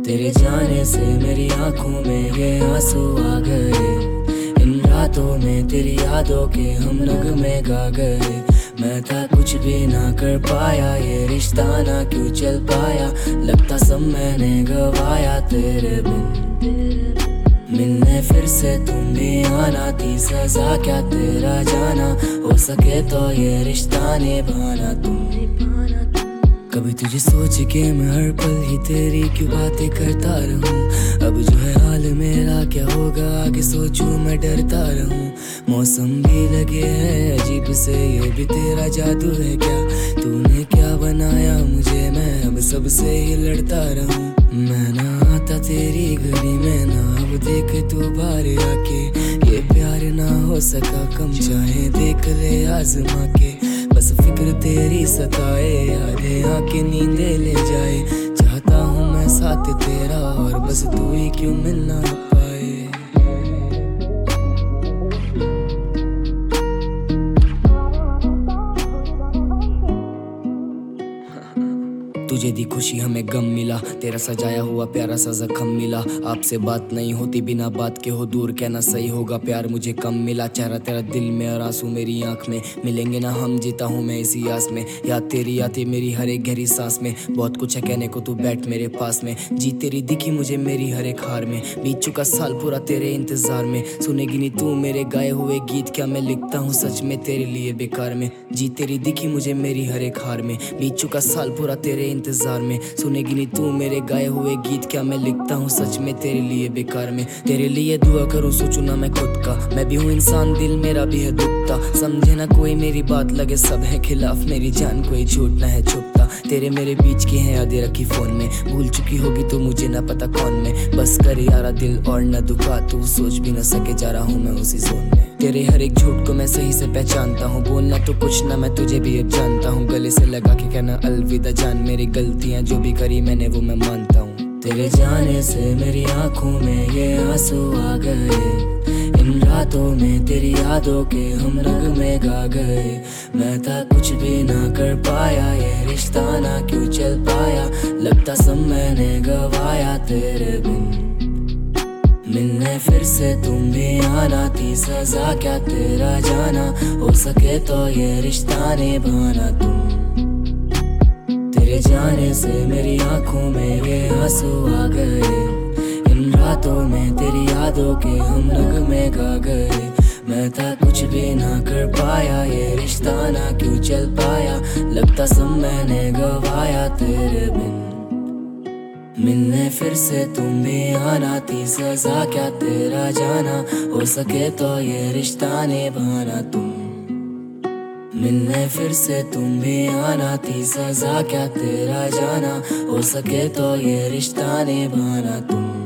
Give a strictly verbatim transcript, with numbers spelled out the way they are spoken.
तेरे जाने से मेरी आंखों में ये आंसू आ गए। इन रातों में तेरी यादों के हम नगमे गा गए। मैं था कुछ भी ना कर पाया, ये रिश्ता ना क्यों चल पाया। लगता सब मैंने गवाया तेरे बिन। मिलने फिर से तुम भी आना, थी सजा क्या तेरा जाना। हो सके तो ये रिश्ता निभाना तुम। कभी तुझे सोच के मैं हर पल ही तेरी क्यों बातें करता रहूं। अब जो है हाल मेरा क्या होगा आगे सोचूं मैं डरता रहूं। मौसम भी लगे है अजीब से, ये भी तेरा जादू है क्या। तूने क्या बनाया मुझे, मैं अब सबसे ही लड़ता रहूं। मैं ना आता तेरी गली में ना, अब देख तू बाहर आके। ये प्यार ना हो सका कम, चाहे देख ले आजमा के। बस फिक्र तेरी सताए, यादें आके नींदे ले जाए। चाहता हूँ मैं साथ तेरा और बस तू ही क्यों मिल ना पाए। तुझे दी खुशी हमें गम मिला, तेरा सजाया हुआ प्यारा सा जख्म मिला। आपसे बात नहीं होती बिना बात के हो दूर, कहना सही होगा प्यार मुझे कम मिला। चेहरा तेरा दिल में और आंसू मेरी आंख में, मिलेंगे ना हम जीता हूँ मैं इसी आस में। याद तेरी आती मेरी हर एक गहरी सांस में, बहुत कुछ है कहने को तू बैठ मेरे पास में। जी तेरी दिखी मुझे मेरी हर एक हार में, बीत चुका साल पूरा तेरे इंतजार में। सुनेगी नहीं तू मेरे गाए हुए गीत, क्या मैं लिखता हूँ सच में तेरे लिए बेकार में। जी तेरी दिखी मुझे मेरी हर एक हार में, बीत चुका साल पूरा तेरे इंतजार में। सुनेगी नहीं तू मेरे गाए हुए गीत, क्या मैं लिखता हूँ सच में तेरे लिए बेकार में। तेरे लिए दुआ करूँ सोचूं ना मैं खुद का, मैं भी हूँ इंसान दिल मेरा भी है दुखता। समझे ना कोई मेरी बात, लगे सब है खिलाफ मेरी जान, कोई झूठ ना है छुपता। तेरे मेरे बीच की है यादें रखी फोन में, भूल चुकी होगी तो मुझे ना पता कौन मैं। बस कर यारा दिल और न दुखा, तू सोच भी न सके जा रहा हूँ मैं उसी जोन में। तेरे हर एक झूठ को मैं सही से पहचानता हूँ, बोलना तो कुछ ना मैं तुझे भी अब जानता हूँ। गले से लगा के कहना अलविदा जान, मेरी गलतियाँ जो भी करी मैंने वो मैं मानता हूँ। तेरे जाने से मेरी आंखों में ये आंसू आ गए। इन रातों में तेरी यादों के हम नगमे गा गए। मैं था कुछ भी ना कर पाया, ये रिश्ता ना क्यों चल पाया। लगता सब मैंने गवाया तेरे बिन। मिलने फिर से तुम भी आना, थी सजा क्या तेरा जाना। हो सके तो ये रिश्ता निभाना तुम। तेरे जाने से मेरी आंखों में ये आंसू आ गए। इन रातों में तेरी यादों के हम नगमे गा गए। मैं था कुछ भी ना कर पाया, ये रिश्ता ना क्यों चल पाया। लगता सब मैंने गवाया तेरे बिन। मिलने फिर से तुम भी आना, थी सजा क्या तेरा जाना। हो सके तो ये रिश्ता निभाना तुम। मिलने फिर से तुम भी आना, थी सजा क्या तेरा जाना। हो सके तो ये रिश्ता निभाना तुम।